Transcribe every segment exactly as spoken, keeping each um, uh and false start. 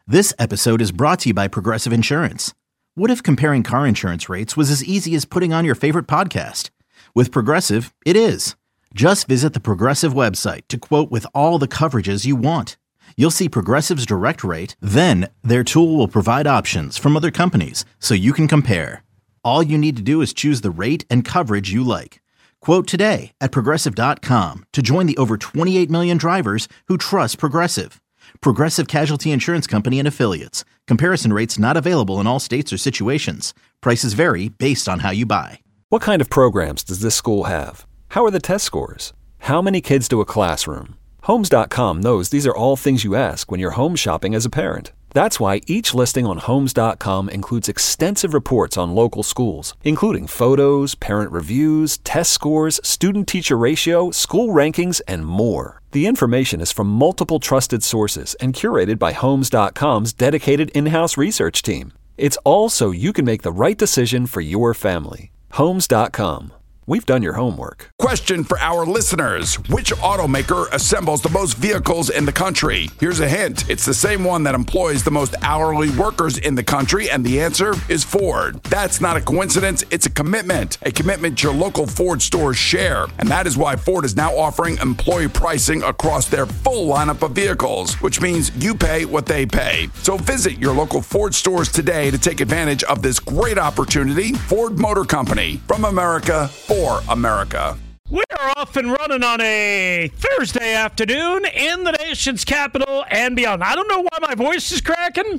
This episode is brought to you by Progressive Insurance. What if comparing car insurance rates was as easy as putting on your favorite podcast? With Progressive, it is. Just visit the Progressive website to quote with all the coverages you want. You'll see Progressive's direct rate, then their tool will provide options from other companies so you can compare. All you need to do is choose the rate and coverage you like. Quote today at Progressive dot com to join the over twenty-eight million drivers who trust Progressive. Progressive Casualty Insurance Company and Affiliates. Comparison rates not available in all states or situations. Prices vary based on how you buy. What kind of programs does this school have? How are the test scores? How many kids do a classroom? Homes dot com knows these are all things you ask when you're home shopping as a parent. That's why each listing on Homes dot com includes extensive reports on local schools, including photos, parent reviews, test scores, student-teacher ratio, school rankings, and more. The information is from multiple trusted sources and curated by Homes dot com's dedicated in-house research team. It's all so you can make the right decision for your family. Homes dot com. We've done your homework. Question for our listeners. Which automaker assembles the most vehicles in the country? Here's a hint. It's the same one that employs the most hourly workers in the country, and the answer is Ford. That's not a coincidence. It's a commitment. A commitment your local Ford stores share. And that is why Ford is now offering employee pricing across their full lineup of vehicles, which means you pay what they pay. So visit your local Ford stores today to take advantage of this great opportunity. Ford Motor Company. From America, for America. We are off and running on a Thursday afternoon in the nation's capital and beyond. I don't know why my voice is cracking.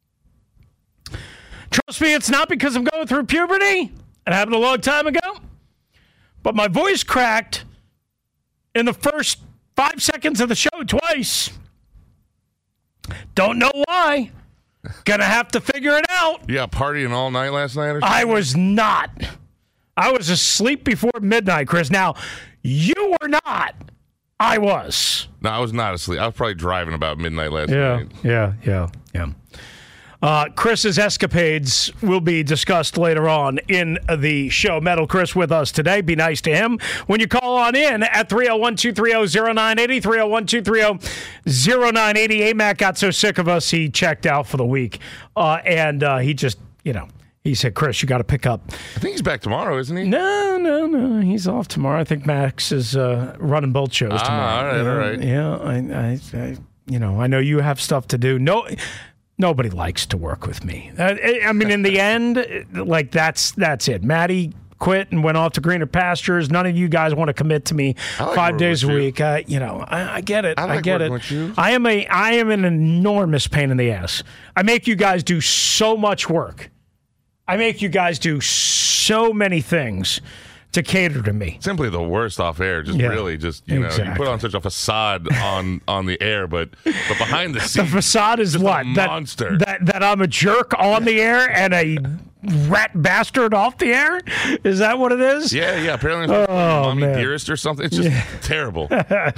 Trust me, it's not because I'm going through puberty. It happened a long time ago. But my voice cracked in the first five seconds of the show twice. Don't know why. Gonna have to figure it out. Yeah, partying all night last night or something? I was not. I was asleep before midnight, Chris. Now, you were not. I was. No, I was not asleep. I was probably driving about midnight last yeah, night. Yeah, yeah, yeah. Uh, Chris's escapades will be discussed later on in the show. Metal Chris with us today. Be nice to him when you call on in at three oh one, two three oh, oh nine eight oh, three oh one, two three oh, oh nine eight oh. A-Mac got so sick of us, he checked out for the week. Uh, and uh, he just, you know, he said, Chris, you got to pick up. I think he's back tomorrow, isn't he? No, no, no. He's off tomorrow. I think Max is uh, running both shows ah, tomorrow. All right, uh, all right. Yeah, I, I, I, you know, I know you have stuff to do. No, nobody likes to work with me. I, I mean, in the end, like that's that's it. Maddie quit and went off to greener pastures. None of you guys want to commit to me like five days a you. week. Uh, you know, I, I get it. I, like I get it. with you. I am a I am an enormous pain in the ass. I make you guys do so much work. I make you guys do so many things to cater to me. Simply the worst off air. Just Yeah, really just, you exactly. know, you put on such a facade on, on the air, but but behind the The scenes. facade is just what? A That, monster. that that I'm a jerk on the air and a rat bastard off the air? Is that what it is? Yeah, yeah. Apparently it's Oh, Mommy man. Dearest or something. It's just Yeah. terrible.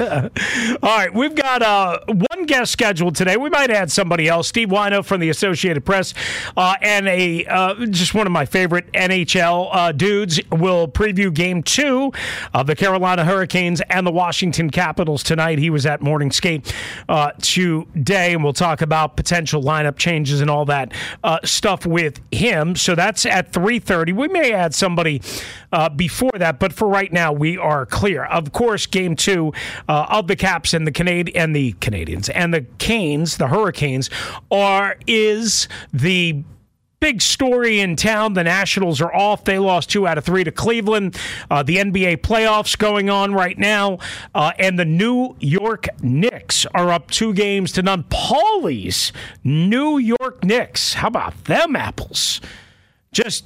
All right, we've got uh, one guest scheduled today. We might add somebody else. Steve Wino from the Associated Press uh, and a uh, just one of my favorite N H L uh, dudes will preview Game Two of the Carolina Hurricanes and the Washington Capitals tonight. He was at Morning Skate uh, today, and we'll talk about potential lineup changes and all that uh, stuff with him. So that's at three thirty. We may add somebody uh, before that, but for right now, we are clear. Of course, Game Two uh, of the Caps and the Canadi- and the Canadians and the Canes, the Hurricanes, are is the big story in town. The Nationals are off. They lost two out of three to Cleveland. Uh, the N B A playoffs going on right now. Uh, and the New York Knicks are up two games to none. Paulie's New York Knicks. How about them apples? Just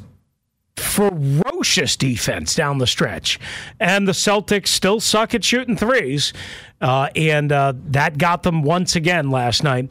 ferocious defense down the stretch. And the Celtics still suck at shooting threes. Uh, and uh, that got them once again last night.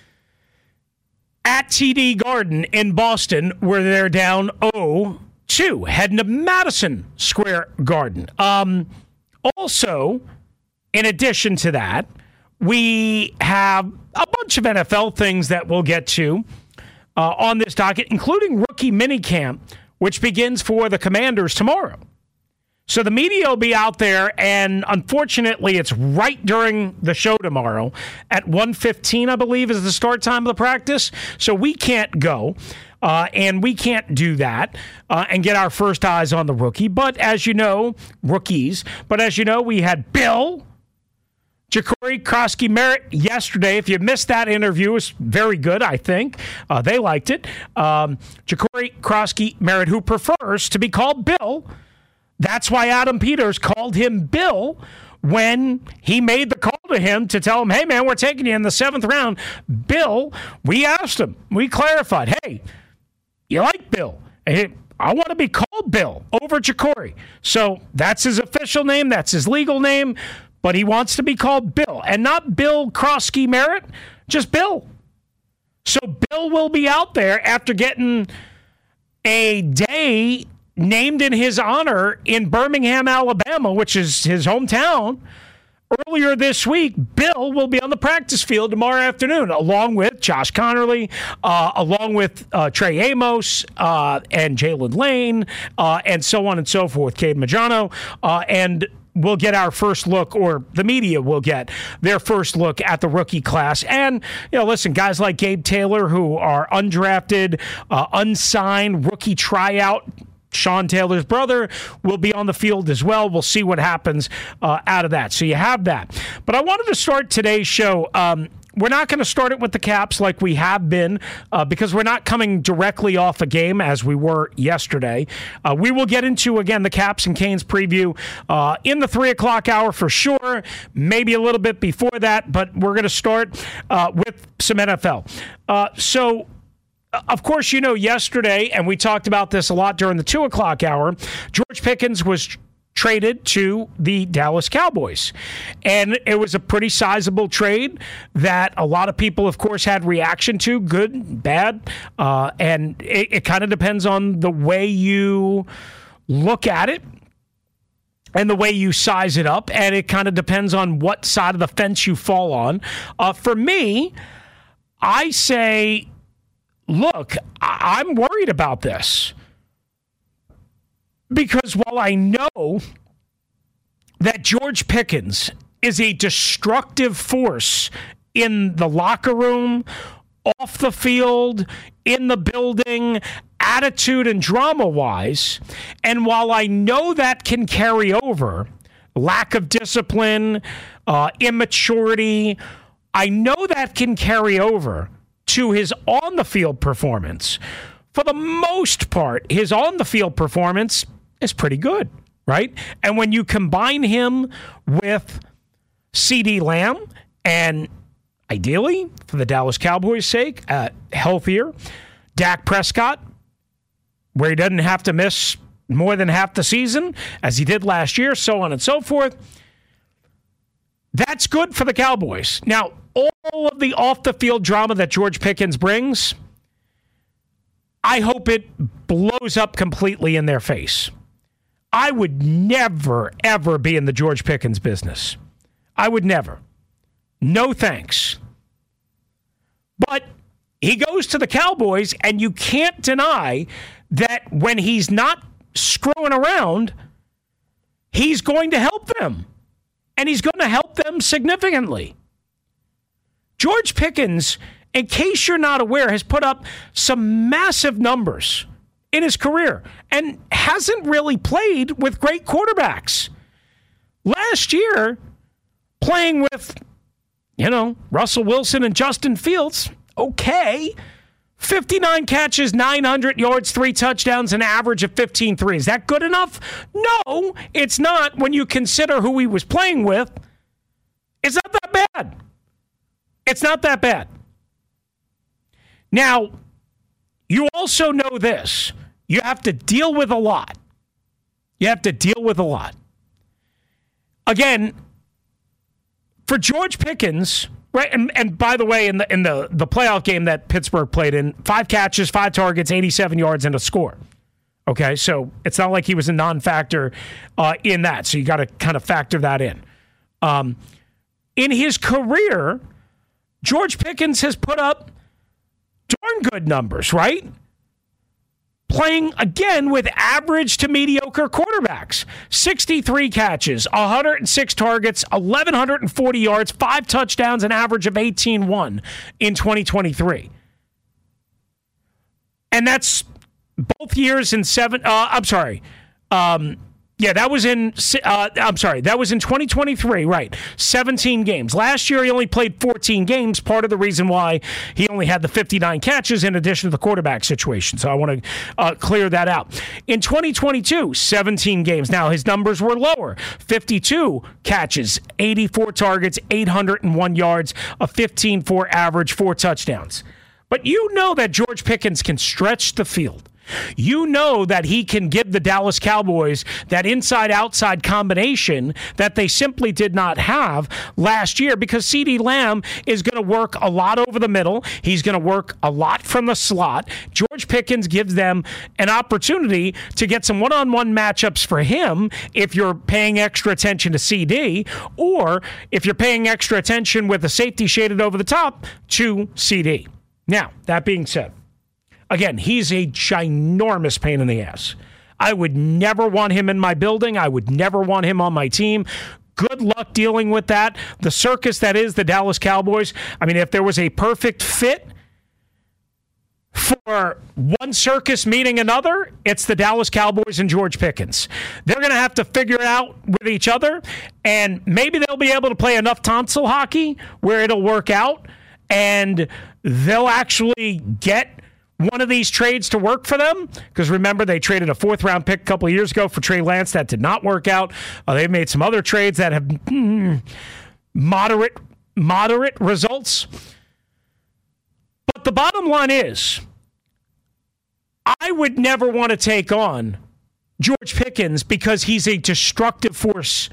At T D Garden in Boston, where they're down oh two, heading to Madison Square Garden. Um, also, in addition to that, we have a bunch of N F L things that we'll get to uh, on this docket, including rookie minicamp, which begins for the Commanders tomorrow. So the media will be out there, and unfortunately, it's right during the show tomorrow at one fifteen, I believe, is the start time of the practice. So we can't go, uh, and we can't do that uh, and get our first eyes on the rookie. But as you know, rookies, but as you know, we had Bill Jacory Krosky Merritt yesterday. If you missed that interview, it was very good, I think. Uh, they liked it. Um, Jacory Krosky Merritt, who prefers to be called Bill. That's why Adam Peters called him Bill when he made the call to him to tell him, hey, man, we're taking you in the seventh round. Bill, we asked him, we clarified, hey, you like Bill? Hey, I want to be called Bill over Jacory. So that's his official name. That's his legal name. But he wants to be called Bill. And not Bill Krosky Merritt, just Bill. So Bill will be out there after getting a day named in his honor in Birmingham, Alabama, which is his hometown. Earlier this week, Bill will be on the practice field tomorrow afternoon, along with Josh Connerly, uh, along with uh, Trey Amos uh, and Jalen Lane, uh, and so on and so forth, Cade Majano, uh, and we'll get our first look, or the media will get their first look at the rookie class. And, you know, listen, guys like Gabe Taylor, who are undrafted, uh, unsigned, rookie tryout, Sean Taylor's brother, will be on the field as well. We'll see what happens uh, out of that. So you have that. But I wanted to start today's show. Um, we're not going to start it with the Caps like we have been uh, because we're not coming directly off a game as we were yesterday. Uh, we will get into, again, the Caps and Canes preview uh, in the three o'clock hour for sure, maybe a little bit before that, but we're going to start uh, with some N F L. Uh, so... Of course, you know, yesterday, and we talked about this a lot during the two o'clock hour, George Pickens was traded to the Dallas Cowboys. And it was a pretty sizable trade that a lot of people, of course, had reaction to, good, bad. Uh, and it, it kind of depends on the way you look at it and the way you size it up. And it kind of depends on what side of the fence you fall on. Uh, for me, I say... Look, I'm worried about this because while I know that George Pickens is a destructive force in the locker room, off the field, in the building, attitude and drama-wise, and while I know that can carry over, lack of discipline, uh, immaturity, I know that can carry over to his on-the-field performance. For the most part, his on-the-field performance is pretty good, right? And when you combine him with CeeDee Lamb and ideally, for the Dallas Cowboys' sake, uh, healthier Dak Prescott, where he doesn't have to miss more than half the season, as he did last year, so on and so forth, that's good for the Cowboys. Now, all of the off-the-field drama that George Pickens brings, I hope it blows up completely in their face. I would never, ever be in the George Pickens business. I would never. No thanks. But he goes to the Cowboys, and you can't deny that when he's not screwing around, he's going to help them. And he's going to help them significantly. George Pickens, in case you're not aware, has put up some massive numbers in his career and hasn't really played with great quarterbacks. Last year, playing with, you know, Russell Wilson and Justin Fields, okay. fifty-nine catches, nine hundred yards, three touchdowns, an average of fifteen three. Is that good enough? No, it's not when you consider who he was playing with. It's not that bad. It's not that bad. Now, you also know this. You have to deal with a lot. You have to deal with a lot. Again, for George Pickens, right, and, and by the way, in the in the, the playoff game that Pittsburgh played in, five catches, five targets, eighty-seven yards, and a score. Okay, so it's not like he was a non-factor uh, in that, so you got to kind of factor that in. Um, in his career, George Pickens has put up darn good numbers, right? playing, again, with average to mediocre quarterbacks. sixty-three catches, one hundred six targets, eleven forty yards, five touchdowns, an average of eighteen one in twenty twenty-three. And that's both years in seven, uh, I'm sorry, um, yeah, that was in, uh, I'm sorry, that was in twenty twenty-three, right, seventeen games. Last year, he only played fourteen games, part of the reason why he only had the fifty-nine catches in addition to the quarterback situation. So I want to uh, clear that out. In twenty twenty-two, seventeen games. Now, his numbers were lower. fifty-two catches, eighty-four targets, eight hundred one yards, a fifteen four average, four touchdowns. But you know that George Pickens can stretch the field. You know that he can give the Dallas Cowboys that inside-outside combination that they simply did not have last year because CeeDee Lamb is going to work a lot over the middle. He's going to work a lot from the slot. George Pickens gives them an opportunity to get some one-on-one matchups for him if you're paying extra attention to C D, or if you're paying extra attention with the safety shaded over the top to C D. Now, that being said, again, he's a ginormous pain in the ass. I would never want him in my building. I would never want him on my team. Good luck dealing with that. The circus that is the Dallas Cowboys. I mean, if there was a perfect fit for one circus meeting another, it's the Dallas Cowboys and George Pickens. They're going to have to figure it out with each other, and maybe they'll be able to play enough tonsil hockey where it'll work out, and they'll actually get one of these trades to work for them, because remember, they traded a fourth round pick a couple of years ago for Trey Lance. That did not work out. Uh, they've made some other trades that have mm, moderate moderate results. But the bottom line is, I would never want to take on George Pickens because he's a destructive force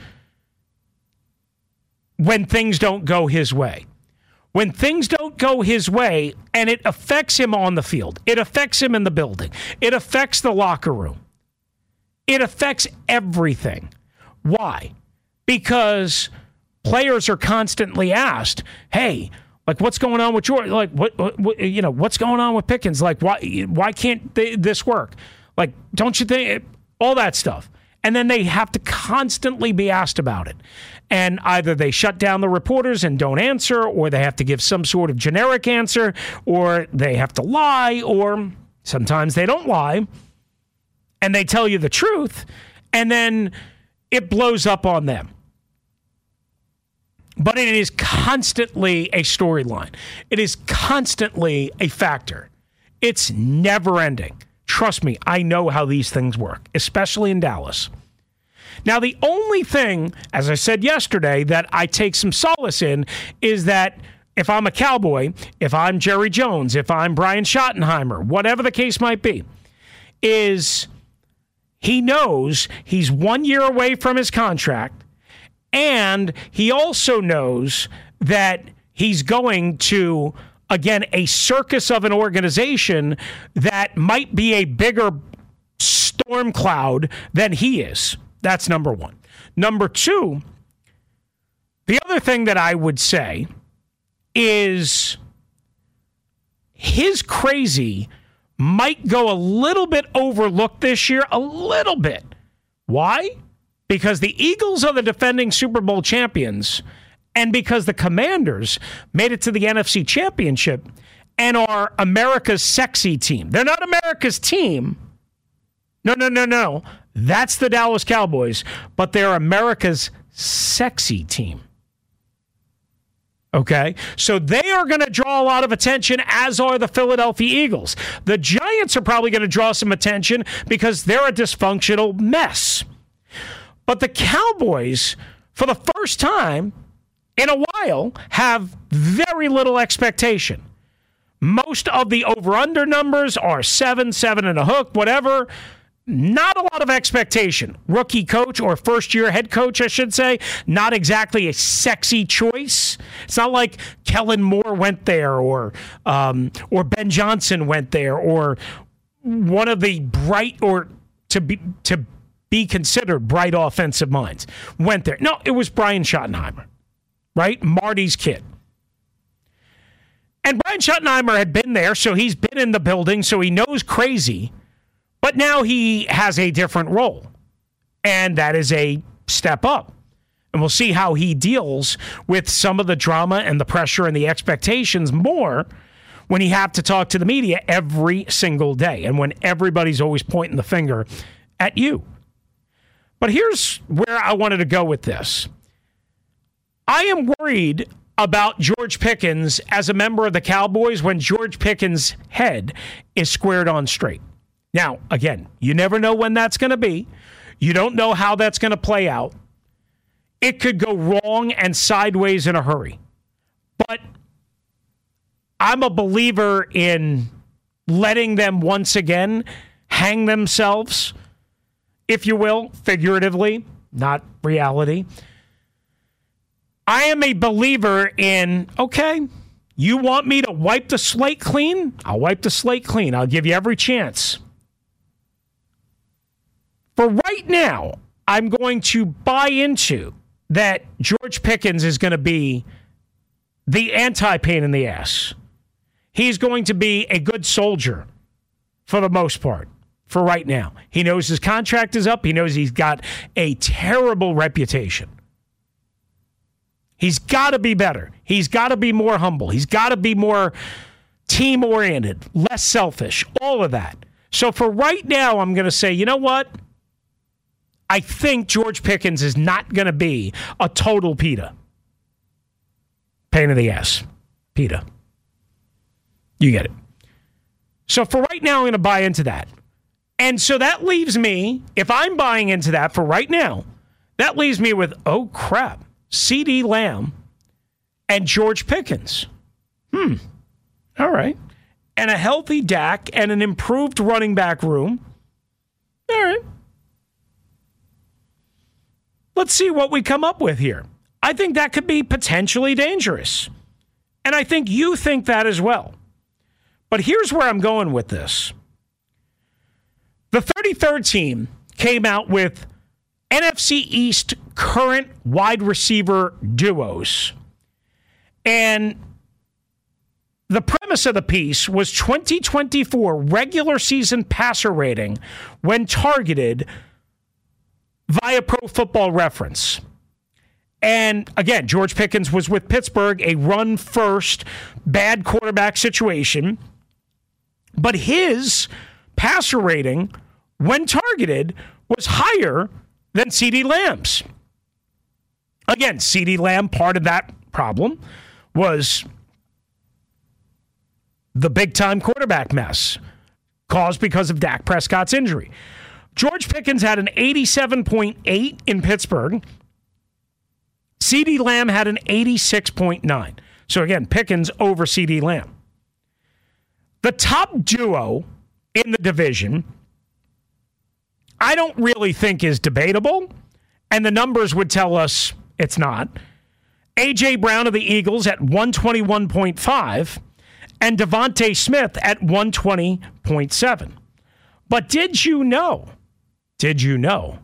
when things don't go his way. When things don't go his way, and it affects him on the field, it affects him in the building, it affects the locker room, it affects everything. Why? Because players are constantly asked, hey, like, what's going on with George? Like, what, what, what you know, what's going on with Pickens? Like, why, why can't they, this work? Like, don't you think, all that stuff. And then they have to constantly be asked about it. And either they shut down the reporters and don't answer, or they have to give some sort of generic answer, or they have to lie, or sometimes they don't lie, and they tell you the truth, and then it blows up on them. But it is constantly a storyline. It is constantly a factor. It's never ending. Trust me, I know how these things work, especially in Dallas. Now, the only thing, as I said yesterday, that I take some solace in is that if I'm a Cowboy, if I'm Jerry Jones, if I'm Brian Schottenheimer, whatever the case might be, is he knows he's one year away from his contract, and he also knows that he's going to, again, a circus of an organization that might be a bigger storm cloud than he is. That's number one. Number two, the other thing that I would say is his crazy might go a little bit overlooked this year, a little bit. Why? Because the Eagles are the defending Super Bowl champions, and because the Commanders made it to the N F C Championship and are America's sexy team. They're not America's team. No, no, no, no. That's the Dallas Cowboys, but they're America's sexy team. Okay? So they are going to draw a lot of attention, as are the Philadelphia Eagles. The Giants are probably going to draw some attention because they're a dysfunctional mess. But the Cowboys, for the first time in a while, have very little expectation. Most of the over-under numbers are seven, seven and a hook, whatever. Not a lot of expectation. Rookie coach, or first-year head coach, I should say. Not exactly a sexy choice. It's not like Kellen Moore went there, or um, or Ben Johnson went there, or one of the bright, or to be to be considered bright offensive minds went there. No, it was Brian Schottenheimer, right? Marty's kid. And Brian Schottenheimer had been there, so he's been in the building, so he knows crazy. But now he has a different role, and that is a step up. And we'll see how he deals with some of the drama and the pressure and the expectations more when he have to talk to the media every single day and when everybody's always pointing the finger at you. But here's where I wanted to go with this. I am worried about George Pickens as a member of the Cowboys when George Pickens' head is squared on straight. Now, again, you never know when that's going to be. You don't know how that's going to play out. It could go wrong and sideways in a hurry. But I'm a believer in letting them once again hang themselves, if you will, figuratively, not reality. I am a believer in, okay, you want me to wipe the slate clean? I'll wipe the slate clean. I'll give you every chance. For right now, I'm going to buy into that George Pickens is going to be the anti-pain in the ass. He's going to be a good soldier for the most part for right now. He knows his contract is up. He knows he's got a terrible reputation. He's got to be better. He's got to be more humble. He's got to be more team-oriented, less selfish, all of that. So for right now, I'm going to say, you know what? I think George Pickens is not going to be a total PETA. Pain in the ass. PETA. You get it. So for right now, I'm going to buy into that. And so that leaves me, if I'm buying into that for right now, that leaves me with, oh, crap, CeeDee Lamb and George Pickens. Hmm. All right. And a healthy Dak and an improved running back room. All right. Let's see what we come up with here. I think that could be potentially dangerous. And I think you think that as well. But here's where I'm going with this. The thirty-third team came out with N F C East current wide receiver duos. And the premise of the piece was twenty twenty-four regular season passer rating when targeted via Pro Football Reference. And again, George Pickens was with Pittsburgh, a run-first, bad quarterback situation. But his passer rating, when targeted, was higher than CeeDee Lamb's. Again, CeeDee Lamb, part of that problem was the big-time quarterback mess caused because of Dak Prescott's injury. George Pickens had an eighty-seven point eight in Pittsburgh. CeeDee Lamb had an eighty-six point nine. So again, Pickens over CeeDee Lamb. The top duo in the division, I don't really think is debatable, and the numbers would tell us it's not. A J. Brown of the Eagles at one twenty-one point five and Devontae Smith at one twenty point seven. But did you know, did you know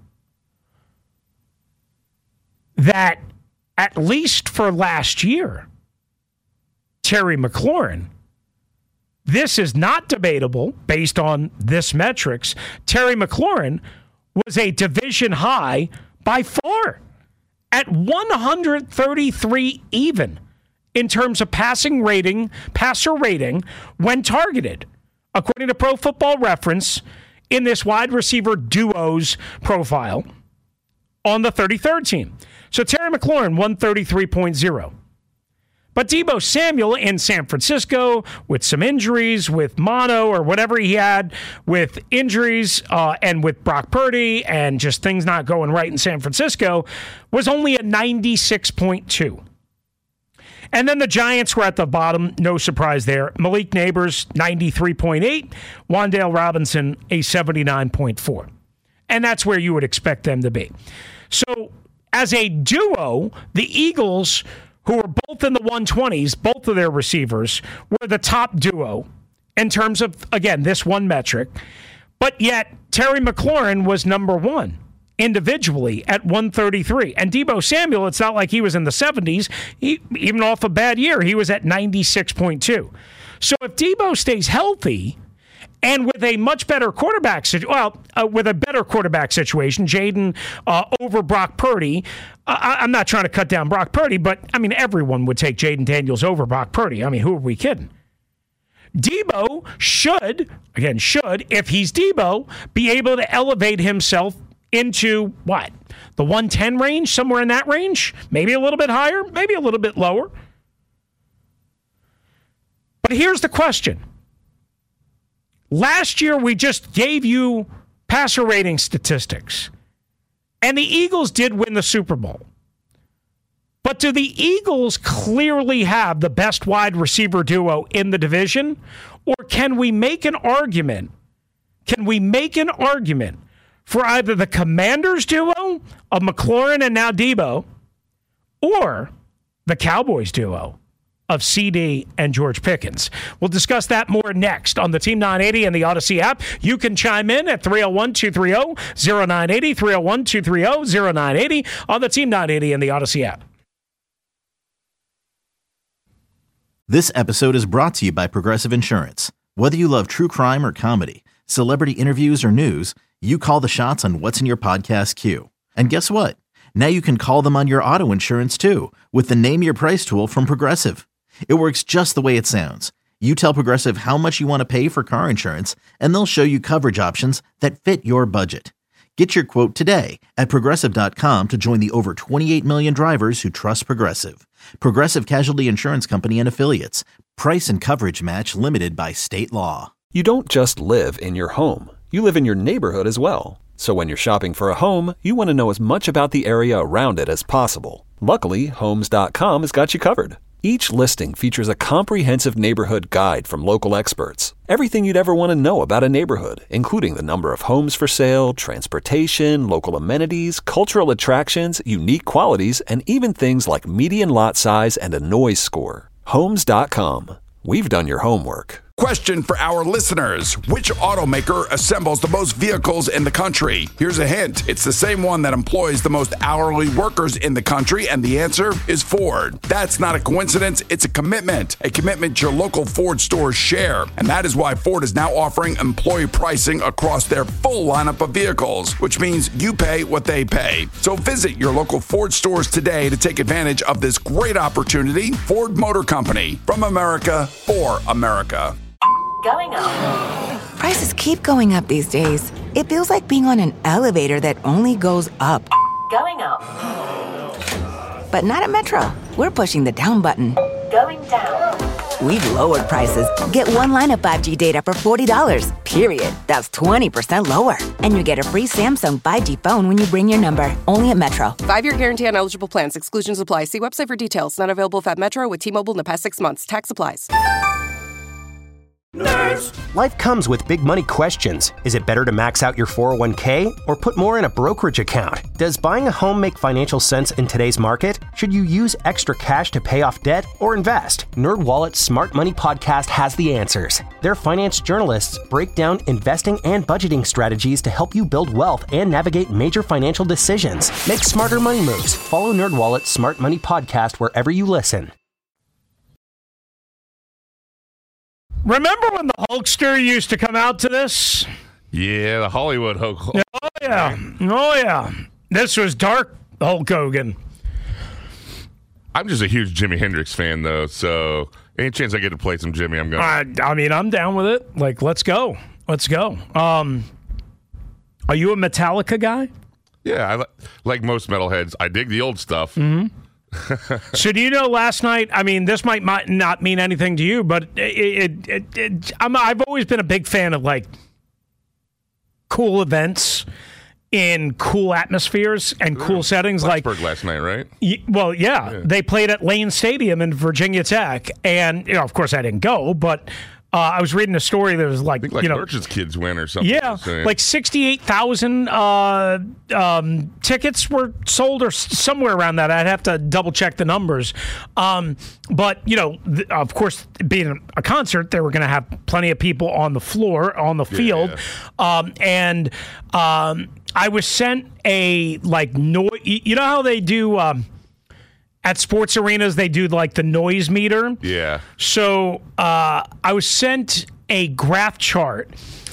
that at least for last year, Terry McLaurin, this is not debatable based on this metrics, Terry McLaurin was a division high by far at one thirty-three even in terms of passing rating, passer rating when targeted, according to Pro Football Reference in this wide receiver duos profile on the thirty-third team. So Terry McLaurin, one thirty-three point oh. But Deebo Samuel in San Francisco with some injuries, with mono or whatever he had, with injuries uh, and with Brock Purdy and just things not going right in San Francisco, was only a ninety-six point two. And then the Giants were at the bottom, no surprise there. Malik Neighbors, ninety-three point eight. Wan'Dale Robinson, a seventy-nine point four. And that's where you would expect them to be. So as a duo, the Eagles, who were both in the one twenties, both of their receivers, were the top duo in terms of, again, this one metric. But yet, Terry McLaurin was number one individually at one thirty-three. And Deebo Samuel, it's not like he was in the seventies. He, even off a bad year, he was at ninety-six point two. So if Deebo stays healthy And with a much better quarterback situation, well, uh, with a better quarterback situation, Jaden uh, over Brock Purdy. I- I'm not trying to cut down Brock Purdy, but, I mean, everyone would take Jaden Daniels over Brock Purdy. I mean, who are we kidding? Debo should, again, should, if he's Debo, be able to elevate himself into, what, the one ten range, somewhere in that range? Maybe a little bit higher, maybe a little bit lower. But here's the question. Last year, we just gave you passer rating statistics, and the Eagles did win the Super Bowl. But do the Eagles clearly have the best wide receiver duo in the division? Or can we make an argument? Can we make an argument for either the Commanders duo of McLaurin and now Debo, or the Cowboys duo of C D and George Pickens? We'll discuss that more next on the Team nine eighty and the Odyssey app. You can chime in at three oh one, two three oh, oh nine eight oh, three oh one, two three oh, oh nine eight oh on the Team nine eighty and the Odyssey app. This episode is brought to you by Progressive Insurance. Whether you love true crime or comedy, celebrity interviews or news, you call the shots on what's in your podcast queue. And guess what? Now you can call them on your auto insurance too with the Name Your Price tool from Progressive. It works just the way it sounds. You tell Progressive how much you want to pay for car insurance, and they'll show you coverage options that fit your budget. Get your quote today at Progressive dot com to join the over twenty-eight million drivers who trust Progressive. Progressive Casualty Insurance Company and Affiliates. Price and coverage match limited by state law. You don't just live in your home. You live in your neighborhood as well. So when you're shopping for a home, you want to know as much about the area around it as possible. Luckily, Homes dot com has got you covered. Each listing features a comprehensive neighborhood guide from local experts. Everything you'd ever want to know about a neighborhood, including the number of homes for sale, transportation, local amenities, cultural attractions, unique qualities, and even things like median lot size and a noise score. Homes dot com. We've done your homework. Question for our listeners. Which automaker assembles the most vehicles in the country? Here's a hint. It's the same one that employs the most hourly workers in the country, and the answer is Ford. That's not a coincidence. It's a commitment. A commitment your local Ford stores share. And that is why Ford is now offering employee pricing across their full lineup of vehicles, which means you pay what they pay. So visit your local Ford stores today to take advantage of this great opportunity. Ford Motor Company. From America, for America. Going up. Prices keep going up these days. It feels like being on an elevator that only goes up. Going up. But not at Metro. We're pushing the down button. Going down. We've lowered prices. Get one line of five G data for forty dollars, period. That's twenty percent lower. And you get a free Samsung five G phone when you bring your number. Only at Metro. Five-year guarantee on eligible plans. Exclusions apply. See website for details. Not available at Metro with T-Mobile in the past six months. Tax applies. Nerds. Life comes with big money questions. Is it better to max out your four oh one k or put more in a brokerage account? Does buying a home make financial sense in today's market? Should you use extra cash to pay off debt or invest? NerdWallet's Smart Money Podcast has the answers. Their finance journalists break down investing and budgeting strategies to help you build wealth and navigate major financial decisions. Make smarter money moves. Follow NerdWallet's Smart Money Podcast wherever you listen. Remember when the Hulkster used to come out to this? Yeah, the Hollywood Hulk. Oh, yeah. Oh, yeah. This was dark Hulk Hogan. I'm just a huge Jimi Hendrix fan, though, so any chance I get to play some Jimmy, I'm going to. I, I mean, I'm down with it. Like, let's go. Let's go. Um, are you a Metallica guy? Yeah, I li- like most metalheads. I dig the old stuff. Mm-hmm. So do you know last night, I mean, this might, might not mean anything to you, but it, it, it, it, I'm, I've always been a big fan of, like, cool events in cool atmospheres and cool settings. Like last night, right? Y- well, yeah, yeah. They played at Lane Stadium in Virginia Tech, and, you know, of course I didn't go, but Uh, I was reading a story that was like, I think like you know, Merchant's kids win or something. Yeah, like sixty-eight thousand uh, um, tickets were sold, or s- somewhere around that. I'd have to double check the numbers. Um, but you know, th- of course, being a concert, they were going to have plenty of people on the floor, on the field, yeah, yeah. Um, and um, I was sent a like noise. You know how they do. Um, at sports arenas, they do like the noise meter. Yeah. So uh, I was sent a graph chart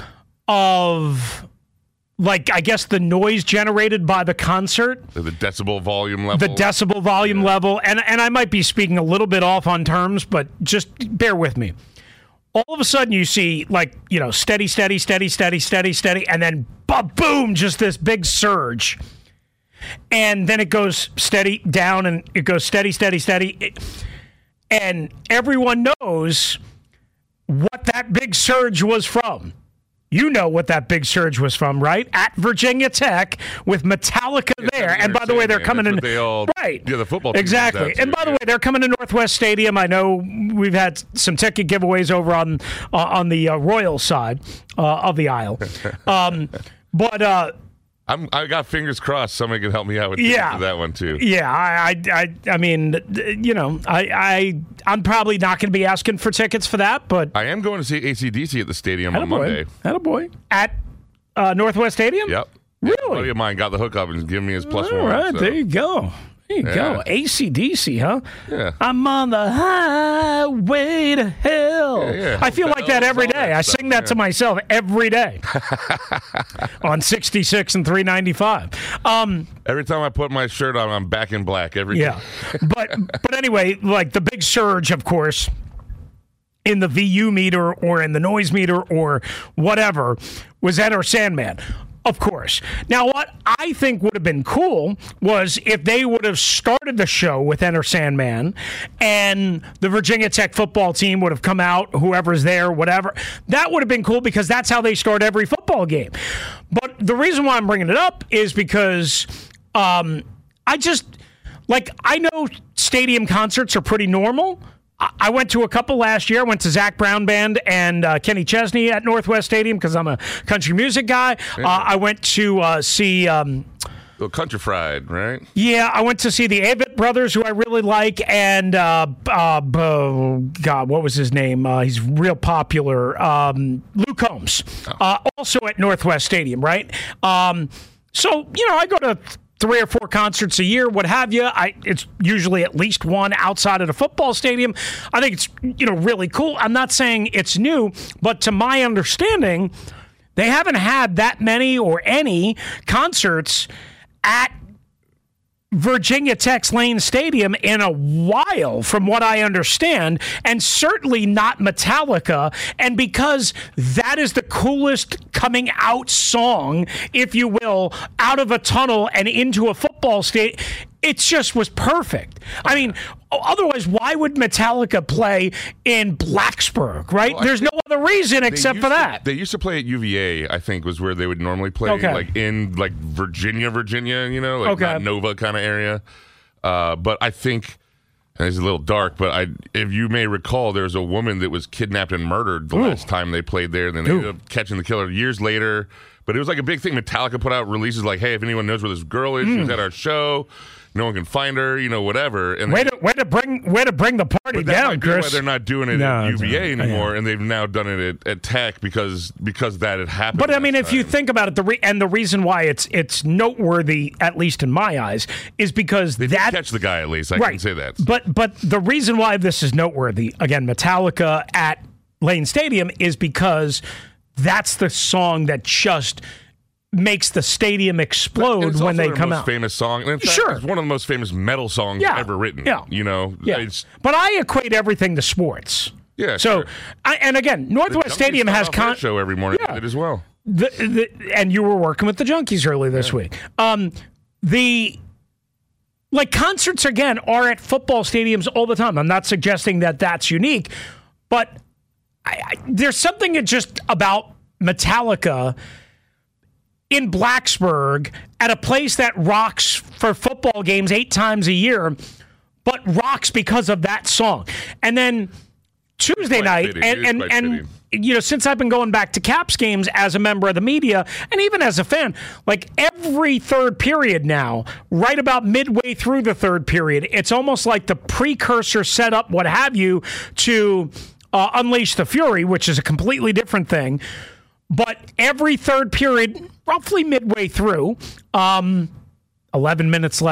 of, like, I guess the noise generated by the concert. The decibel volume level. The decibel volume yeah. level. And, and I might be speaking a little bit off on terms, but just bear with me. All of a sudden you see, like, you know, steady, steady, steady, steady, steady, steady, and then boom, just this big surge. And then it goes steady down, and it goes steady, steady, steady. And everyone knows what that big surge was from. You know what that big surge was from, right? At Virginia Tech with Metallica yeah, there. And by the way, they're coming in. They all, right. Yeah, the football team. Exactly. And by the way, they're coming to Northwest Stadium. I know we've had some ticket giveaways over on uh, on the uh, Royal side uh, of the aisle. Um, but uh, I'm, I got fingers crossed somebody can help me out with yeah, that one too. Yeah, I, I, I mean, you know, I, I, I'm probably not going to be asking for tickets for that, but I am going to see A C D C at the stadium Attaboy. on Monday. Attaboy. At uh, Northwest Stadium. Yep. Really? Yeah, a buddy of mine got the hookup and giving me his plus All one. Right, so. there you go. There you yeah. go. A C D C, huh? Yeah. I'm on the highway to hell. Yeah, yeah. I feel like that every day. That I stuff, sing that yeah. to myself every day on sixty-six and three ninety-five. Um, every time I put my shirt on, I'm back in black. Every yeah. but but anyway, like the big surge, of course, in the V U meter or in the noise meter or whatever was Enter Sandman. Of course. Now, what I think would have been cool was if they would have started the show with Enter Sandman and the Virginia Tech football team would have come out, whoever's there, whatever. That would have been cool because that's how they start every football game. But the reason why I'm bringing it up is because um, I just, like, I know stadium concerts are pretty normal. I went to a couple last year. I went to Zach Brown Band and uh, Kenny Chesney at Northwest Stadium because I'm a country music guy. Yeah. Uh, I went to uh, see... Um, well, Country Fried, right? Yeah, I went to see the Avett Brothers, who I really like, and uh, uh, oh, God, what was his name? Uh, he's real popular. Um, Luke Combs, oh. uh, also at Northwest Stadium, right? Um, so, you know, I go to... three or four concerts a year, what have you. I, it's usually at least one outside of the football stadium. I think it's, you know, really cool. I'm not saying it's new, but to my understanding, they haven't had that many or any concerts at Virginia Tech's Lane Stadium in a while, from what I understand, and certainly not Metallica. And because that is the coolest coming out song, if you will, out of a tunnel and into a football stadium, it just was perfect. I mean, otherwise, why would Metallica play in Blacksburg, right? Well, There's no other reason except for that. To, they used to play at U V A, I think, was where they would normally play, okay. like in like Virginia, Virginia, you know, like okay. not Nova kind of area. Uh, but I think, and it's a little dark, but I, if you may recall, there was a woman that was kidnapped and murdered the Ooh. last time they played there, and then they Ooh. ended up catching the killer years later. But it was like a big thing. Metallica put out releases like, hey, if anyone knows where this girl is, mm. she was at our show. No one can find her, you know, whatever. And way to way to bring way to bring the party but that down, might be Chris. why they're not doing it no, at U V A anymore, yeah. and they've now done it at, at Tech because because that had happened. But I mean, if time. you think about it, the re- and the reason why it's it's noteworthy, at least in my eyes, is because they that did catch the guy at least. I right. can say that. But but the reason why this is noteworthy, again, Metallica at Lane Stadium, is because that's the song that just makes the stadium explode when they come most out. Famous song, and in fact, sure, it's one of the most famous metal songs yeah. ever written. Yeah, you know, yeah. It's, but I equate everything to sports. Yeah. So, sure. I, and again, Northwest Stadium has con- show every morning yeah. as well. The, the, and you were working with the Junkies early this yeah. week. Um, the like concerts again are at football stadiums all the time. I'm not suggesting that that's unique, but I, I, there's something just about Metallica in Blacksburg at a place that rocks for football games eight times a year, but rocks because of that song. And then Tuesday night, fitting. and and, and you know, since I've been going back to Caps games as a member of the media and even as a fan, like every third period now, right about midway through the third period, it's almost like the precursor setup, what have you, to uh, Unleash the Fury, which is a completely different thing. But every third period, roughly midway through, um, eleven minutes left,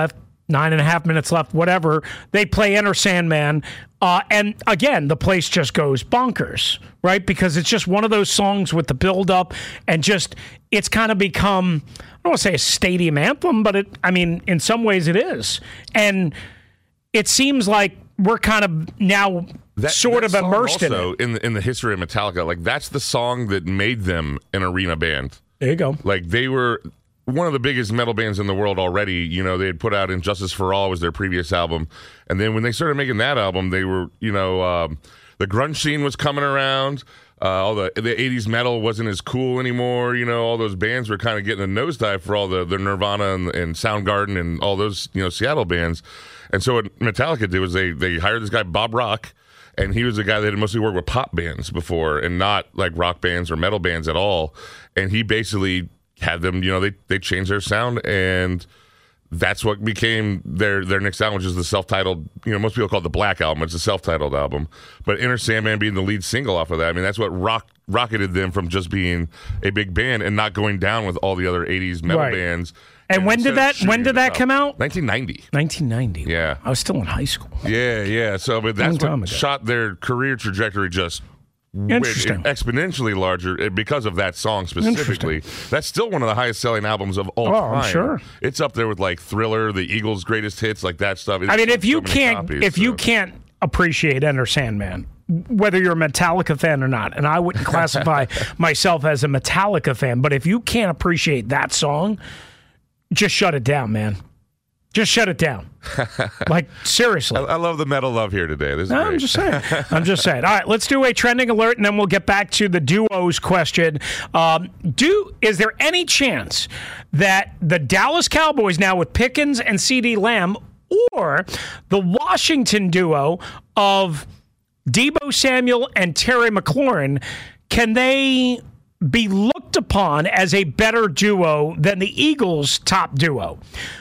nine and a half minutes left, whatever. They play Enter Sandman. Uh, and again, the place just goes bonkers, right? Because it's just one of those songs with the build-up and just, it's kind of become, I don't want to say a stadium anthem, but it, I mean, in some ways it is. And it seems like we're kind of now that, sort that of immersed in also, it. In the, in the history of Metallica, like that's the song that made them an arena band. There you go. Like they were one of the biggest metal bands in the world already. You know, they had put out Injustice for All was their previous album. And then when they started making that album, they were, you know, um, the grunge scene was coming around. Uh, all the the eighties metal wasn't as cool anymore. You know, all those bands were kind of getting a nosedive for all the, the Nirvana and, and Soundgarden and all those, you know, Seattle bands. And so what Metallica did was they, they hired this guy, Bob Rock, and he was a guy that had mostly worked with pop bands before and not like rock bands or metal bands at all. And he basically had them, you know, they, they changed their sound, and that's what became their their next album, which is the self-titled, you know, most people call it the Black Album. It's a self-titled album. But Enter Sandman being the lead single off of that, I mean, that's what rock, rocketed them from just being a big band and not going down with all the other eighties metal Right. bands. And, and when did that when did that come out? nineteen ninety. nineteen ninety. Yeah. I was still in high school. Yeah, yeah. So, but that's Long time what ago. shot their career trajectory just Interesting. exponentially larger because of that song specifically. That's still one of the highest selling albums of all Oh, time. I'm sure. It's up there with like Thriller, the Eagles' greatest hits, like that stuff. It's I mean, if so you many can't copies, if you so. can't appreciate Enter Sandman, whether you're a Metallica fan or not, and I wouldn't classify myself as a Metallica fan, but if you can't appreciate that song, just shut it down, man. Just shut it down. Like, seriously. I, I love the metal love here today. This is No, great. I'm just saying. I'm just saying. All right, let's do a trending alert, and then we'll get back to the duos question. Um, do is there any chance that the Dallas Cowboys now with Pickens and CeeDee Lamb, or the Washington duo of Deebo Samuel and Terry McLaurin, can they be looked upon as a better duo than the Eagles' top duo?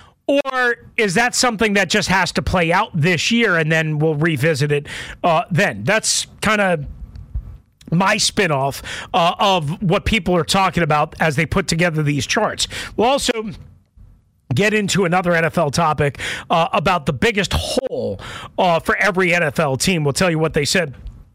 Or is that something that just has to play out this year and then we'll revisit it uh, then? That's kind of my spinoff uh, of what people are talking about as they put together these charts. We'll also get into another N F L topic uh, about the biggest hole uh, for every N F L team. We'll tell you what they said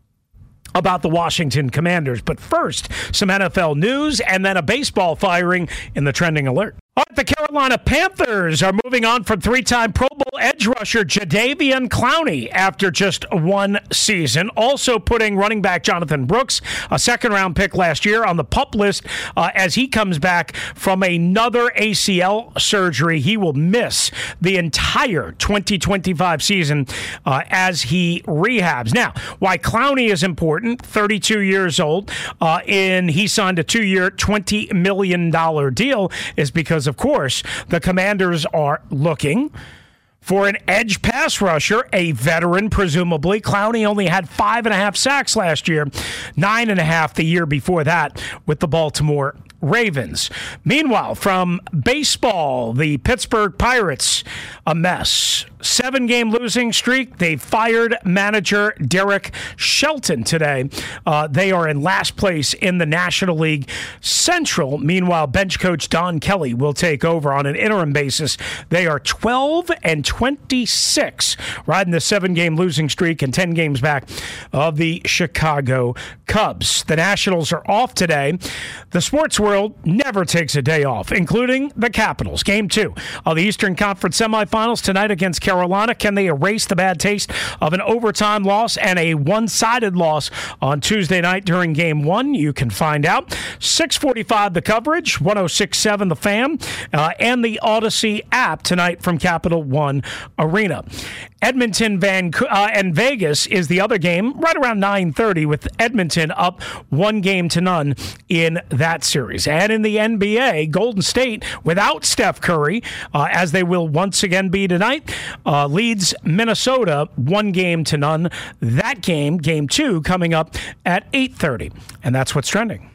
about the Washington Commanders. But first, some N F L news and then a baseball firing in the trending alert. All right, the Carolina Panthers are moving on from three-time Pro Bowl edge rusher Jadeveon Clowney after just one season. Also putting running back Jonathan Brooks, a second-round pick last year, on the PUP list uh, as he comes back from another A C L surgery. He will miss the entire twenty twenty-five season uh, as he rehabs. Now, why Clowney is important, thirty-two years old, uh, and he signed a two-year, twenty million dollars deal, is because, of course, the Commanders are looking for an edge pass rusher, a veteran, presumably. Clowney only had five and a half sacks last year, nine and a half the year before that with the Baltimore Ravens. Meanwhile, from baseball, the Pittsburgh Pirates, a mess. Seven-game losing streak. They fired manager Derek Shelton today. Uh, they are in last place in the National League Central. Meanwhile, bench coach Don Kelly will take over on an interim basis. They are twelve and twenty-six, riding the seven-game losing streak and ten games back of the Chicago Cubs. The Nationals are off today. The sports world never takes a day off, including the Capitals. Game two of the Eastern Conference semifinals tonight against Carolina. Can they erase the bad taste of an overtime loss and a one-sided loss on Tuesday night during Game one? You can find out. six forty-five the coverage, one oh six point seven the Fan, uh, and the Odyssey app tonight from Capital One Arena. Edmonton Vancouver, uh, and Vegas is the other game right around nine thirty, with Edmonton up one game to none in that series. And in the N B A, Golden State, without Steph Curry, uh, as they will once again be tonight, uh, leads Minnesota one game to none. That game, game two, coming up at eight thirty. And that's what's trending.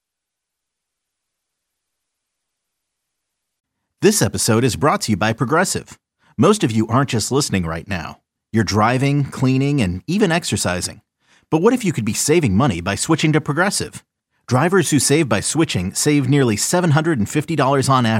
This episode is brought to you by Progressive. Most of you aren't just listening right now. You're driving, cleaning, and even exercising. But what if you could be saving money by switching to Progressive? Drivers who save by switching save nearly seven hundred fifty dollars on average.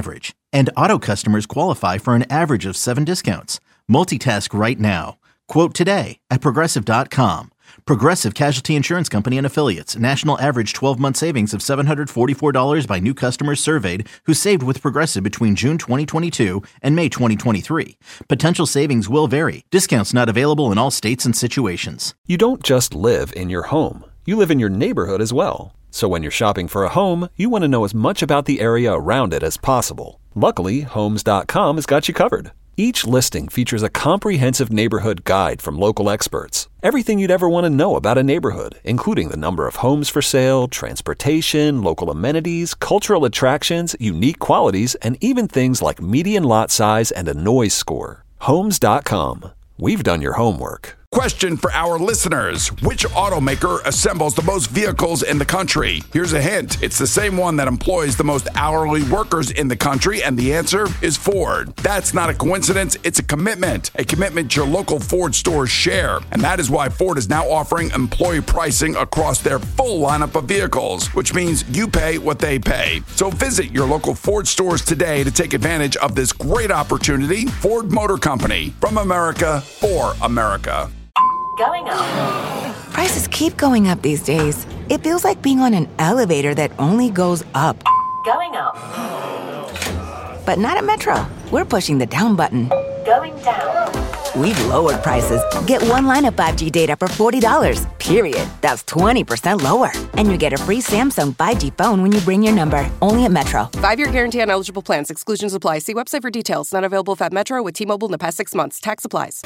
And Auto customers qualify for an average of seven discounts. Multitask right now. Quote today at Progressive dot com. Progressive Casualty Insurance Company and Affiliates. National average twelve-month savings of seven hundred forty-four dollars by new customers surveyed who saved with Progressive between June twenty twenty-two and May twenty twenty-three. Potential savings will vary. Discounts not available in all states and situations. You don't just live in your home. You live in your neighborhood as well. So when you're shopping for a home, you want to know as much about the area around it as possible. Luckily, Homes dot com has got you covered. Each listing features a comprehensive neighborhood guide from local experts. Everything you'd ever want to know about a neighborhood, including the number of homes for sale, transportation, local amenities, cultural attractions, unique qualities, and even things like median lot size and a noise score. Homes dot com. We've done your homework. Question for our listeners. Which automaker assembles the most vehicles in the country? Here's a hint. It's the same one that employs the most hourly workers in the country, and the answer is Ford. That's not a coincidence. It's a commitment. A commitment your local Ford stores share. And that is why Ford is now offering employee pricing across their full lineup of vehicles, which means you pay what they pay. So visit your local Ford stores today to take advantage of this great opportunity. Ford Motor Company. From America, for America. Going up. Prices keep going up these days. It feels like being on an elevator that only goes up. Going up. But not at Metro. We're pushing the down button. Going down. We've lowered prices. Get one line of five G data for forty dollars. Period. That's twenty percent lower. And you get a free Samsung five G phone when you bring your number. Only at Metro. Five-year guarantee on eligible plans. Exclusions apply. See website for details. Not available at Metro with T-Mobile in the past six months. Tax applies.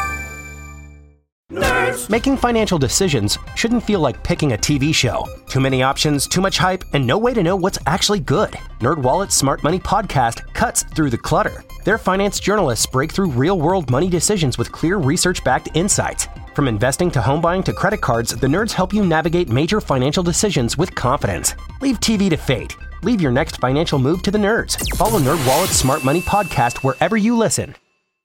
Nerds. Making financial decisions shouldn't feel like picking a T V show. Too many options, too much hype, and no way to know what's actually good. NerdWallet's Smart Money Podcast cuts through the clutter. Their finance journalists break through real-world money decisions with clear research-backed insights. From investing to home buying to credit cards, the nerds help you navigate major financial decisions with confidence. Leave T V to fate. Leave your next financial move to the nerds. Follow NerdWallet's Smart Money Podcast wherever you listen.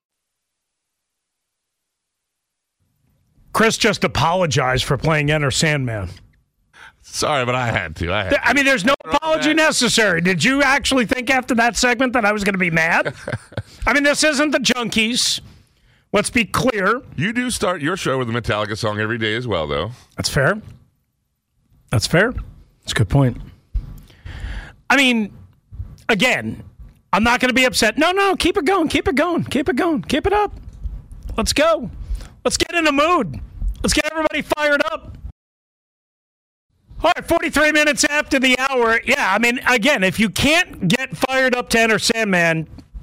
Chris just apologized for playing Enter Sandman. Sorry, but I had to. I, had I mean, there's no apology necessary. Did you actually think after that segment that I was going to be mad? I mean, this isn't the Junkies. Let's be clear. You do start your show with a Metallica song every day as well, though. That's fair. That's fair. That's a good point. I mean, again, I'm not going to be upset. No, no, keep it going. Keep it going. Keep it going. Keep it up. Let's go. Let's get in a mood. Let's get everybody fired up. All right, forty-three minutes after the hour. Yeah, I mean, again, if you can't get fired up to Enter Sandman,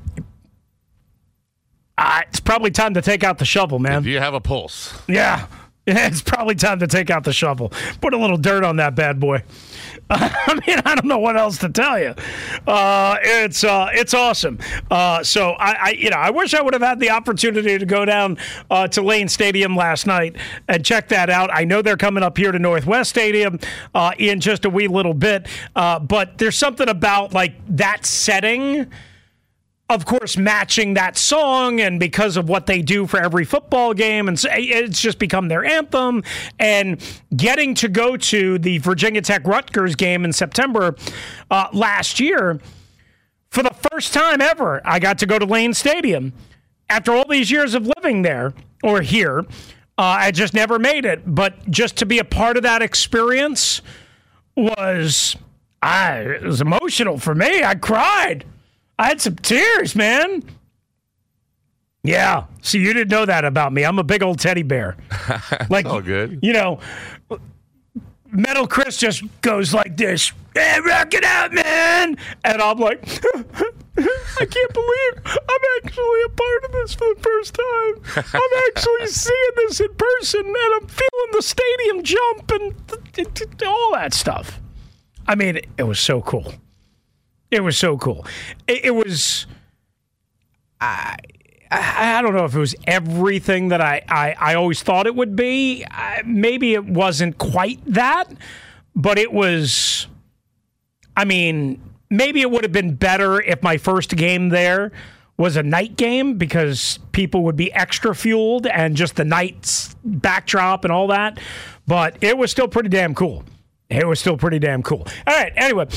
uh, it's probably time to take out the shovel, man. Do you have a pulse? Yeah. Yeah, it's probably time to take out the shovel. Put a little dirt on that bad boy. I mean, I don't know what else to tell you. Uh, it's uh, it's awesome. Uh, so I, I, you know, I wish I would have had the opportunity to go down uh, to Lane Stadium last night and check that out. I know they're coming up here to Northwest Stadium uh, in just a wee little bit, uh, but there's something about like that setting. Of course, matching that song, and because of what they do for every football game, and it's just become their anthem. And getting to go to the Virginia Tech Rutgers game in September uh, last year, for the first time ever, I got to go to Lane Stadium. After all these years of living there, or here, uh, I just never made it. But just to be a part of that experience was, I, it was emotional for me. I cried. I had some tears, man. Yeah. See, you didn't know that about me. I'm a big old teddy bear. Like, all good. You know, Metal Chris just goes like this. Hey, rock it out, man. And I'm like, I can't believe I'm actually a part of this for the first time. I'm actually seeing this in person, and I'm feeling the stadium jump and th- th- th- all that stuff. I mean, it was so cool. It was so cool. It, it was, I, I I don't know if it was everything that I, I, I always thought it would be. I, maybe it wasn't quite that, but it was, I mean, maybe it would have been better if my first game there was a night game because people would be extra fueled and just the night's backdrop and all that. But it was still pretty damn cool. It was still pretty damn cool. All right, anyway, uh,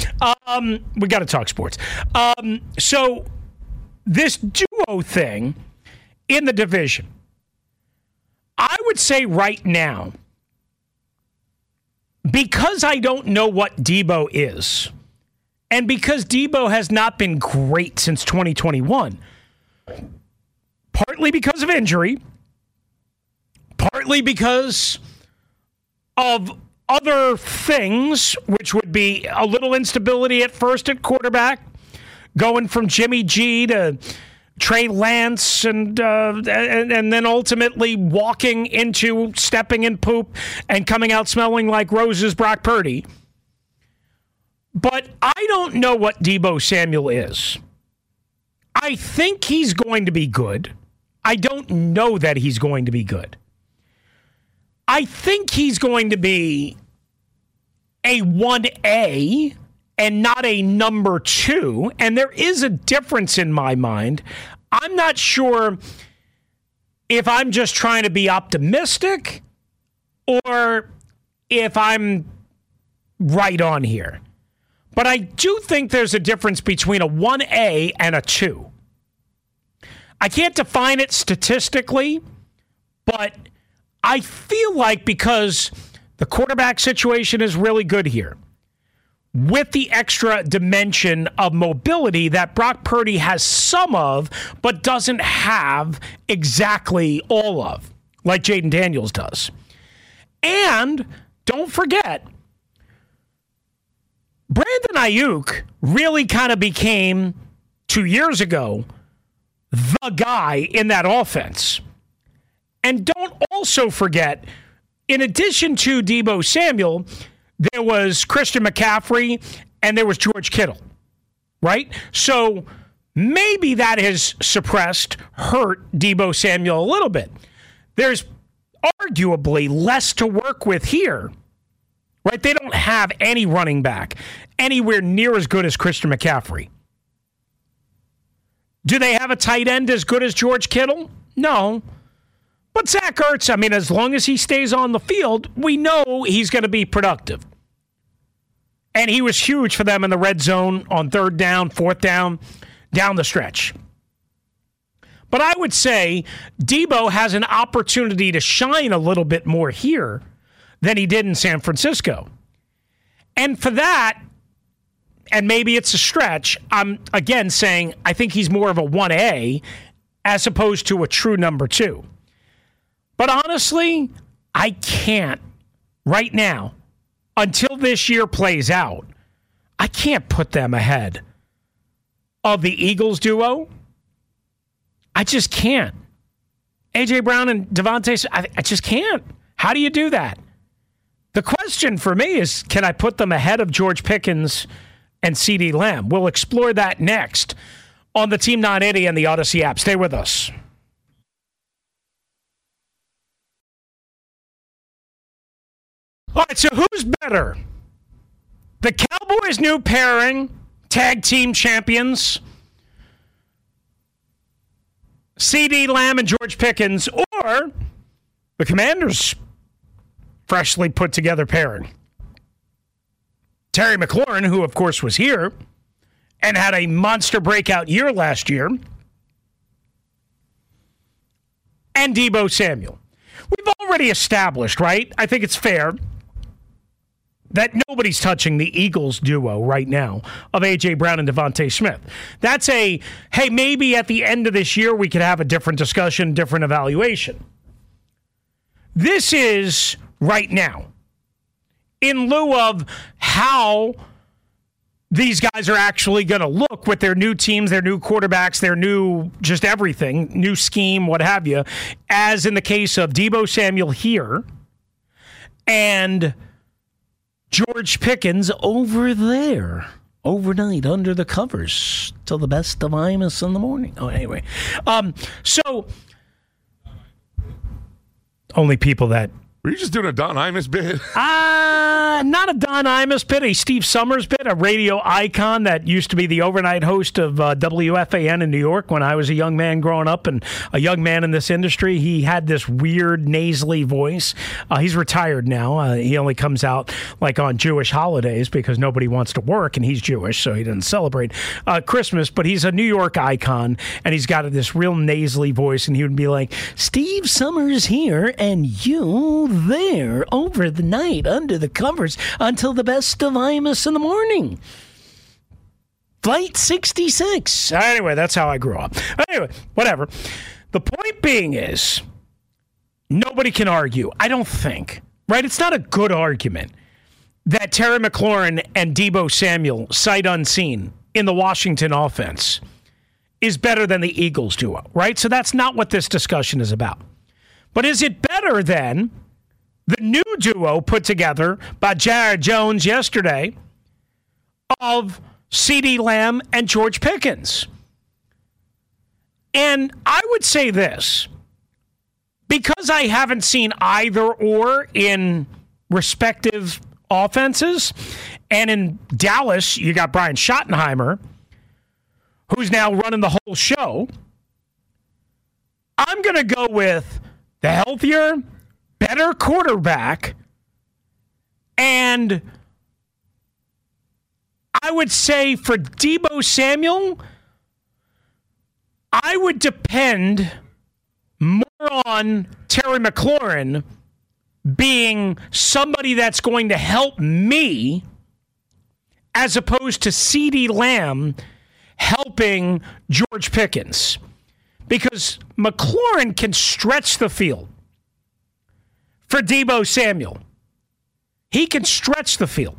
Um, we got to talk sports. Um, so this duo thing in the division, I would say right now, because I don't know what Debo is, and because Debo has not been great since twenty twenty-one, partly because of injury, partly because of other things, which would be a little instability at first at quarterback, going from Jimmy G to Trey Lance, and, uh, and and then ultimately walking into stepping in poop and coming out smelling like roses, Brock Purdy. But I don't know what Debo Samuel is. I think he's going to be good. I don't know that he's going to be good. I think he's going to be a one A and not a number two, and there is a difference in my mind. I'm not sure if I'm just trying to be optimistic or if I'm right on here. But I do think there's a difference between a one A and a two. I can't define it statistically, but I feel like because the quarterback situation is really good here, with the extra dimension of mobility that Brock Purdy has some of, but doesn't have exactly all of, like Jaden Daniels does. And don't forget, Brandon Ayuk really kind of became, two years ago, the guy in that offense. And don't also forget, in addition to Debo Samuel, there was Christian McCaffrey and there was George Kittle, right? So maybe that has suppressed, hurt Debo Samuel a little bit. There's arguably less to work with here, right? They don't have any running back anywhere near as good as Christian McCaffrey. Do they have a tight end as good as George Kittle? No. But Zach Ertz, I mean, as long as he stays on the field, we know he's going to be productive. And he was huge for them in the red zone on third down, fourth down, down the stretch. But I would say Debo has an opportunity to shine a little bit more here than he did in San Francisco. And for that, and maybe it's a stretch, I'm, again, saying I think he's more of a one A as opposed to a true number two. But honestly, I can't, right now, until this year plays out, I can't put them ahead of the Eagles duo. I just can't. A J. Brown and Devontae, I, I just can't. How do you do that? The question for me is, can I put them ahead of George Pickens and CeeDee Lamb? We'll explore that next on the Team nine eighty and the Odyssey app. Stay with us. All right, so who's better? The Cowboys' new pairing, tag team champions, CeeDee Lamb and George Pickens, or the Commanders' freshly put together pairing? Terry McLaurin, who of course was here and had a monster breakout year last year, and Debo Samuel. We've already established, right? I think it's fair that nobody's touching the Eagles duo right now of A J. Brown and Devontae Smith. That's a, hey, maybe at the end of this year we could have a different discussion, different evaluation. This is right now, in lieu of how these guys are actually going to look with their new teams, their new quarterbacks, their new just everything, new scheme, what have you, as in the case of Debo Samuel here and George Pickens over there, overnight under the covers till the best of Imus in the morning. Oh, anyway. Um, so only people that Were you just doing a Don Imus bit? Uh, not a Don Imus bit, a Steve Summers bit, a radio icon that used to be the overnight host of uh, W F A N in New York when I was a young man growing up and a young man in this industry. He had this weird nasally voice. Uh, he's retired now. Uh, he only comes out like on Jewish holidays because nobody wants to work, and he's Jewish, so he doesn't celebrate uh, Christmas. But he's a New York icon, and he's got this real nasally voice, and he would be like, Steve Summers here, and you there over the night under the covers until the best of Imus in the morning. Flight sixty-six. Anyway, that's how I grew up. Anyway, whatever. The point being is, nobody can argue, I don't think, right? It's not a good argument that Terry McLaurin and Deebo Samuel, sight unseen, in the Washington offense is better than the Eagles duo, right? So that's not what this discussion is about. But is it better than the new duo put together by Jared Jones yesterday of CeeDee Lamb and George Pickens? And I would say this, because I haven't seen either or in respective offenses, and in Dallas, you got Brian Schottenheimer, who's now running the whole show. I'm going to go with the healthier, better quarterback, and I would say for Deebo Samuel, I would depend more on Terry McLaurin being somebody that's going to help me as opposed to CeeDee Lamb helping George Pickens. Because McLaurin can stretch the field for Deebo Samuel. He can stretch the field.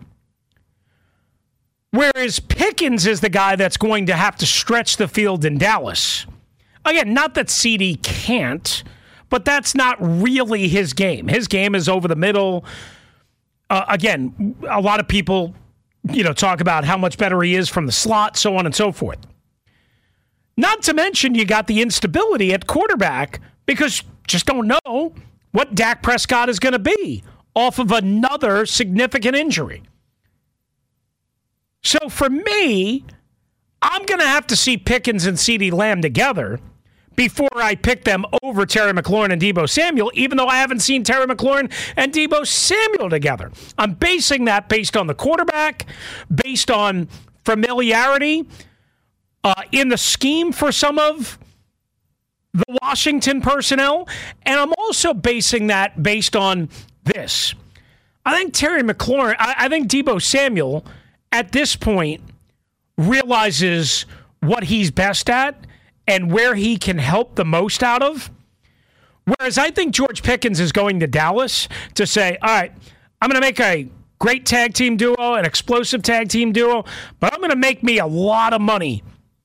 Whereas Pickens is the guy that's going to have to stretch the field in Dallas. Again, not that CeeDee can't, but that's not really his game. His game is over the middle. Uh, again, a lot of people, you know, talk about how much better he is from the slot, so on and so forth. Not to mention you got the instability at quarterback because just don't know what Dak Prescott is going to be off of another significant injury. So for me, I'm going to have to see Pickens and CeeDee Lamb together before I pick them over Terry McLaurin and Deebo Samuel, even though I haven't seen Terry McLaurin and Deebo Samuel together. I'm basing that based on the quarterback, based on familiarity uh, in the scheme for some of the Washington personnel, and I'm also basing that based on this. I think Terry McLaurin, I, I think Deebo Samuel at this point realizes what he's best at and where he can help the most out of. Whereas I think George Pickens is going to Dallas to say, all right, I'm going to make a great tag team duo, an explosive tag team duo, but I'm going to make me a lot of money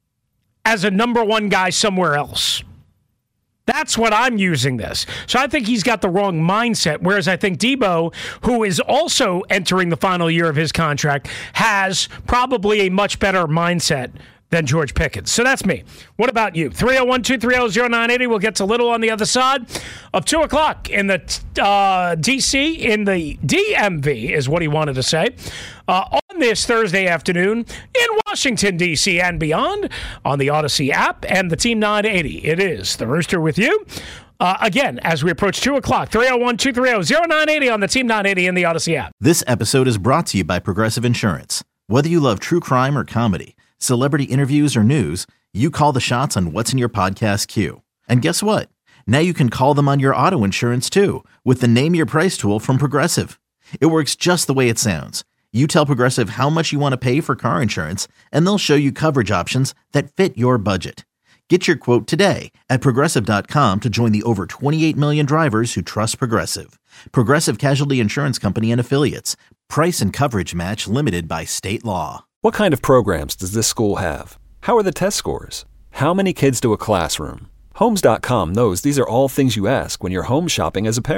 as a number one guy somewhere else. That's what I'm using this. So I think he's got the wrong mindset, whereas I think Deebo, who is also entering the final year of his contract, has probably a much better mindset than George Pickens. So that's me. What about you? three oh one, two three oh, oh nine eight oh. We'll get to Little on the other side of two o'clock in the uh, D C, in the D M V is what he wanted to say, uh, on this Thursday afternoon in Washington, D C and beyond on the Odyssey app and the Team nine eighty. It is The Rooster with you. Uh, again, as we approach two o'clock, three oh one, two three oh, oh nine eight oh on the Team nine eighty and the Odyssey app. This episode is brought to you by Progressive Insurance. Whether you love true crime or comedy, celebrity interviews or news, you call the shots on what's in your podcast queue. And guess what? Now you can call them on your auto insurance too with the Name Your Price tool from Progressive. It works just the way it sounds. You tell Progressive how much you want to pay for car insurance, and they'll show you coverage options that fit your budget. Get your quote today at Progressive dot com to join the over twenty-eight million drivers who trust Progressive. Progressive Casualty Insurance Company and Affiliates. Price and coverage match limited by state law. What kind of programs does this school have? How are the test scores? How many kids do a classroom? Homes dot com knows these are all things you ask when you're home shopping as a parent.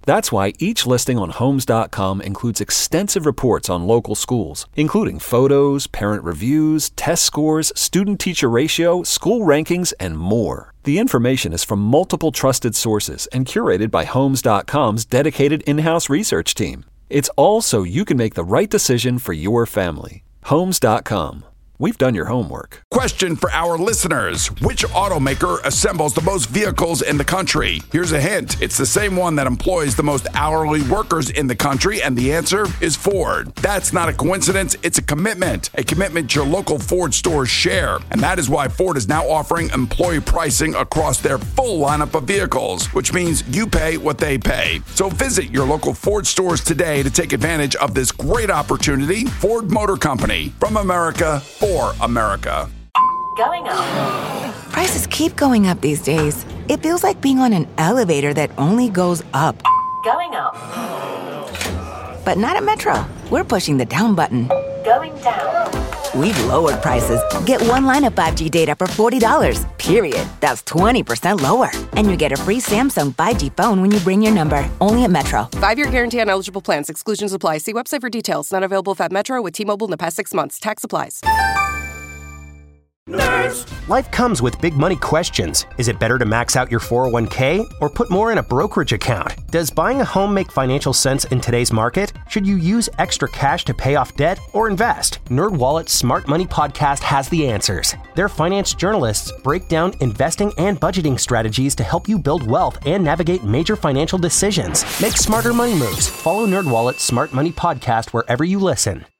That's why each listing on Homes dot com includes extensive reports on local schools, including photos, parent reviews, test scores, student-teacher ratio, school rankings, and more. The information is from multiple trusted sources and curated by Homes dot com's dedicated in-house research team. It's all so you can make the right decision for your family. Homes dot com. We've done your homework. Question for our listeners. Which automaker assembles the most vehicles in the country? Here's a hint. It's the same one that employs the most hourly workers in the country, and the answer is Ford. That's not a coincidence. It's a commitment. A commitment your local Ford stores share. And that is why Ford is now offering employee pricing across their full lineup of vehicles, which means you pay what they pay. So visit your local Ford stores today to take advantage of this great opportunity. Ford Motor Company. From America, for America. Going up. Prices keep going up these days. It feels like being on an elevator that only goes up. Going up. But not at Metro. We're pushing the down button. Going down. We've lowered prices. Get one line of five G data for forty dollars, period. That's twenty percent lower. And you get a free Samsung five G phone when you bring your number. Only at Metro. Five-year guarantee on eligible plans. Exclusions apply. See website for details. Not available if at Metro with T-Mobile in the past six months. Tax applies. Nerds. Life comes with big money questions. Is it better to max out your four oh one k or put more in a brokerage account? Does buying a home make financial sense in today's market? Should you use extra cash to pay off debt or invest? NerdWallet's Smart Money Podcast has the answers. Their finance journalists break down investing and budgeting strategies to help you build wealth and navigate major financial decisions. Make smarter money moves. Follow NerdWallet's Smart Money Podcast wherever you listen.